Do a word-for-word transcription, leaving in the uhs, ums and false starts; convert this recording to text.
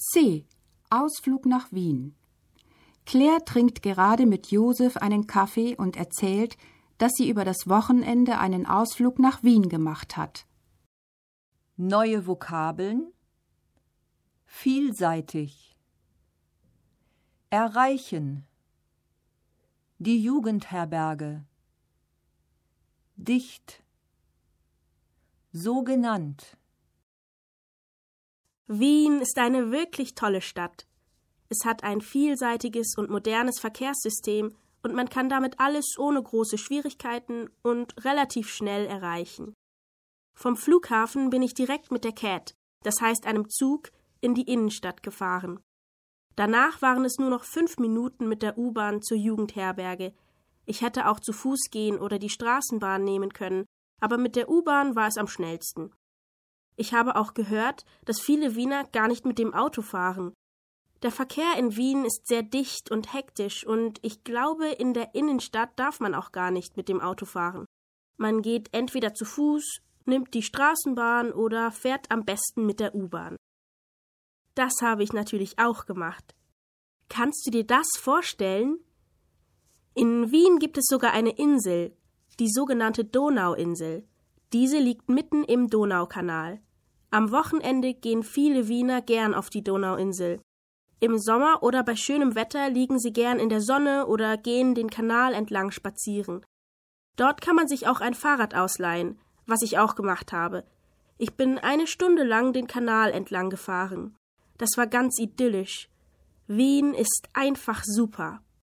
C. Ausflug nach Wien. Claire trinkt gerade mit Josef einen Kaffee und erzählt, dass sie über das Wochenende einen Ausflug nach Wien gemacht hat. Neue Vokabeln: vielseitig, erreichen, die Jugendherberge, dicht, so genannt. Wien ist eine wirklich tolle Stadt. Es hat ein vielseitiges und modernes Verkehrssystem und man kann damit alles ohne große Schwierigkeiten und relativ schnell erreichen. Vom Flughafen bin ich direkt mit der Cat, das heißt einem Zug, in die Innenstadt gefahren. Danach waren es nur noch fünf Minuten mit der U-Bahn zur Jugendherberge. Ich hätte auch zu Fuß gehen oder die Straßenbahn nehmen können, aber mit der U-Bahn war es am schnellsten. Ich habe auch gehört, dass viele Wiener gar nicht mit dem Auto fahren. Der Verkehr in Wien ist sehr dicht und hektisch und ich glaube, in der Innenstadt darf man auch gar nicht mit dem Auto fahren. Man geht entweder zu Fuß, nimmt die Straßenbahn oder fährt am besten mit der U-Bahn. Das habe ich natürlich auch gemacht. Kannst du dir das vorstellen? In Wien gibt es sogar eine Insel, die sogenannte Donauinsel. Diese liegt mitten im Donaukanal. Am Wochenende gehen viele Wiener gern auf die Donauinsel. Im Sommer oder bei schönem Wetter liegen sie gern in der Sonne oder gehen den Kanal entlang spazieren. Dort kann man sich auch ein Fahrrad ausleihen, was ich auch gemacht habe. Ich bin eine Stunde lang den Kanal entlang gefahren. Das war ganz idyllisch. Wien ist einfach super.